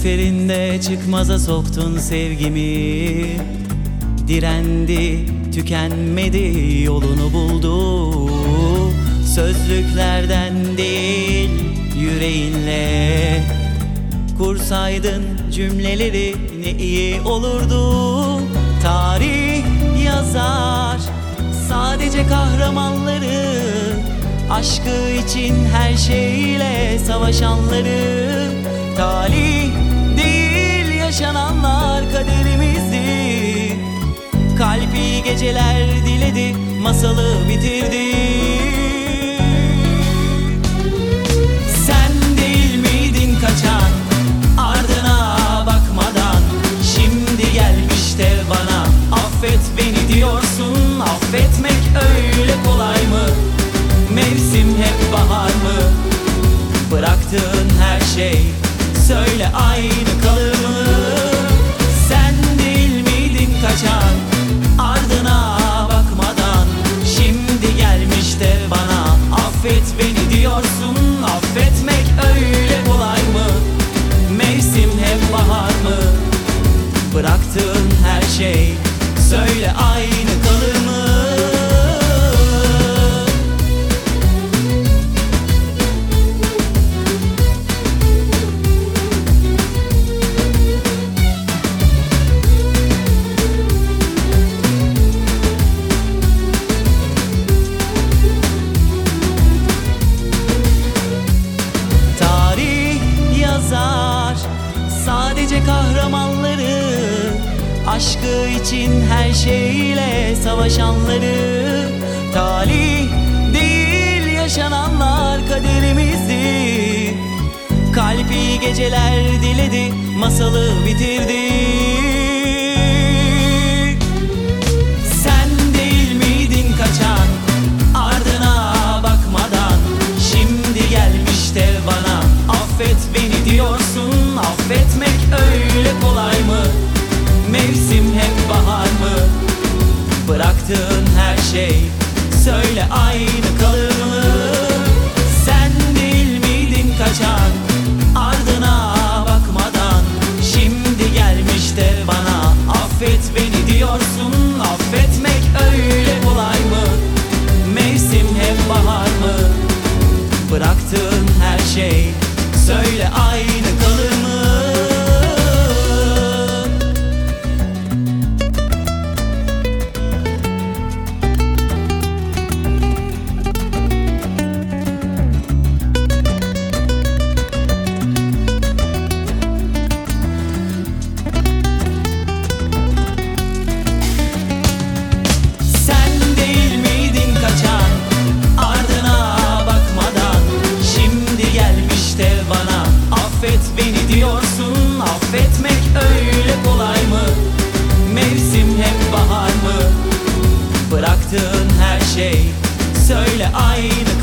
seferinde çıkmaza soktun sevgimi. Direndi, tükenmedi, yolunu buldu. Sözlüklerden değil, yüreğinle kursaydın cümleleri ne iyi olurdu. Tarih yazar sadece kahramanları, aşkı için her şeyle savaşanları. Talih değil yaşananlar kaderimizdi. Kalp iyi geceler diledi, masalı bitirdi. Sen değil miydin kaçan, ardına bakmadan? Şimdi gelmiş de bana affet beni diyorsun. Affetmek öyle kolay mı? Mevsim hep bahar mı? Bıraktığın her şey söyle aynı kalır mı? Sen değil miydin kaçan, ardına bakmadan? Şimdi gelmiş de bana affet beni diyorsun. Affetmek öyle kolay mı? Mevsim hep bahar mı? Bıraktığın her şey söyle aynı kalır mı? Sadece kahramanları, aşkı için her şeyle savaşanları. Talih değil yaşananlar kaderimizdi. Kalp iyi geceler diledi, masalı bitirdi. Sen değil miydin kaçan, ardına bakmadan? Şimdi gelmiş de bana affet beni diyorsun. Affetmek öyle kolay mı? Mevsim hep bahar mı? Bıraktığın her şey söyle aynı kalır mı? Sen değil miydin kaçan, ardına bakmadan? Şimdi gelmiş de bana affet beni diyorsun. Affetmek öyle kolay mı? Mevsim hep bahar mı? Bıraktığın her şey söyle aynı kalır mı? Affet beni diyorsun. Affetmek öyle kolay mı? Mevsim hep bahar mı? Bıraktığın her şey söyle aynı